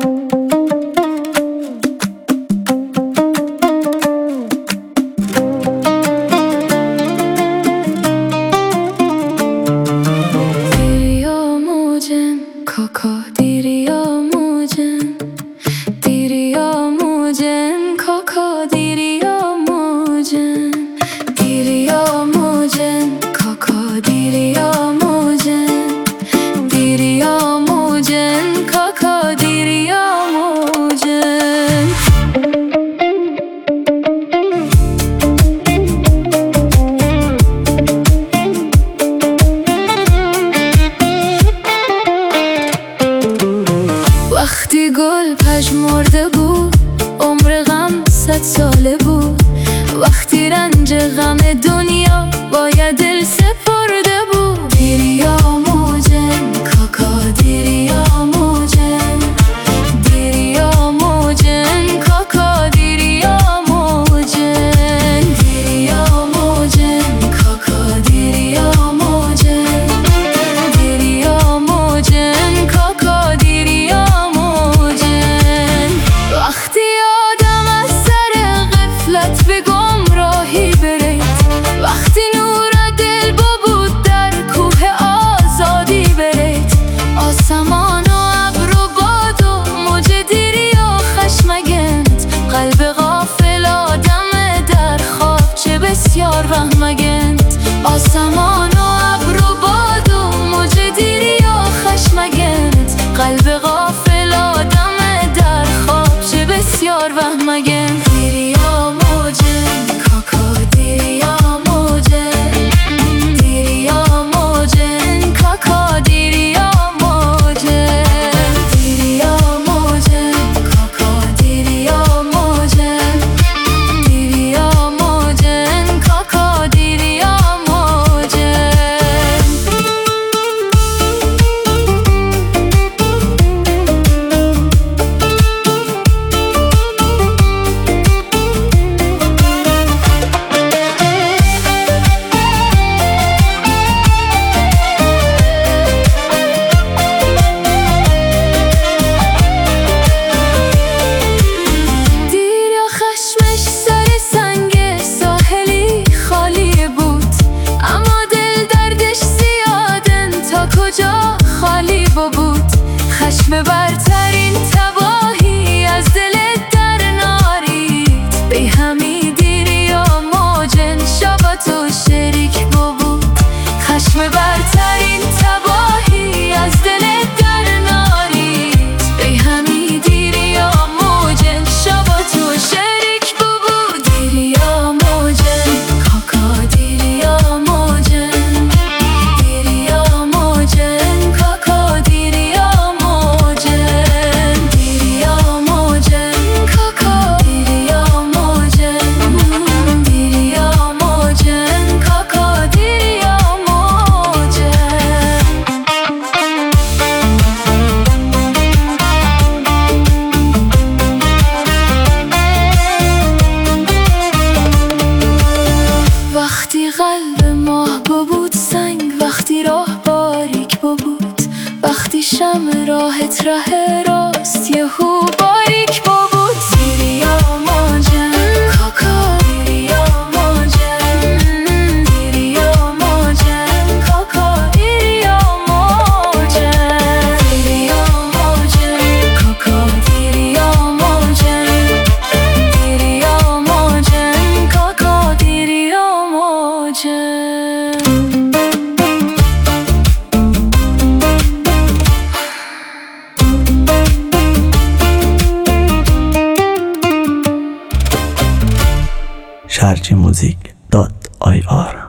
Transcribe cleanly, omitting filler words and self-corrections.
وقتی گل پژمرده بود عمر غم 100 ساله بود. وقتی رنج غم دنیا باید دل سپرده بود. دیریا موجن کاکا دیریا موجن، دیریا موجن کاکا دیریا موجن، دیریا موجن کاکا دیریا موجن، دیریا موجن کاکا دیریا موجن. وقتی آدم از سر غفلت به گمراهی برید، وقتی نور دل بود در کوه آزادی برید، آسمان و ابر و باد و موج دیری و خشمگنت، قلب غافل آدم در خواب چه بسیار وهمگنت. آسمان و ابر و باد و موج دیری و خشمگنت، قلب غافل آدم در خواب چه بسیار وهمگنت. دیریا موجن کاکا دیریا موجن، دیریا موجن کاکا دیریا موجن، دیریا موجن کاکا دیریا موجن، دیریا موجن کاکا دیریا موجن. خالی بود خشم برترین تباهی از دلت در نارید، بی همی دیریا موجن شبات و شریک بود. خشم برترین تباهی از دلت در نارید، بی همی دیریا موجن شبات و شریک بود. دیریا موجن کاکا دیریا موجن، دیریا موجن کاکا دیریا موجن، دیریا موجن کاکا دیریا موجن، دیریا موجن کاکا دیریا موجن. وقتی قلب ماه بود سنگ، وقتی راه باریک بود، وقتی شمع راهت ره راست یهو باریک بود. دیریا موجن کاکا دیریا موجن، دیریا موجن کاکا دیریا موجن، دیریا موجن کاکا دیریا موجن، دیریا موجن کاکا دیریا موجن. sharjmusic.ir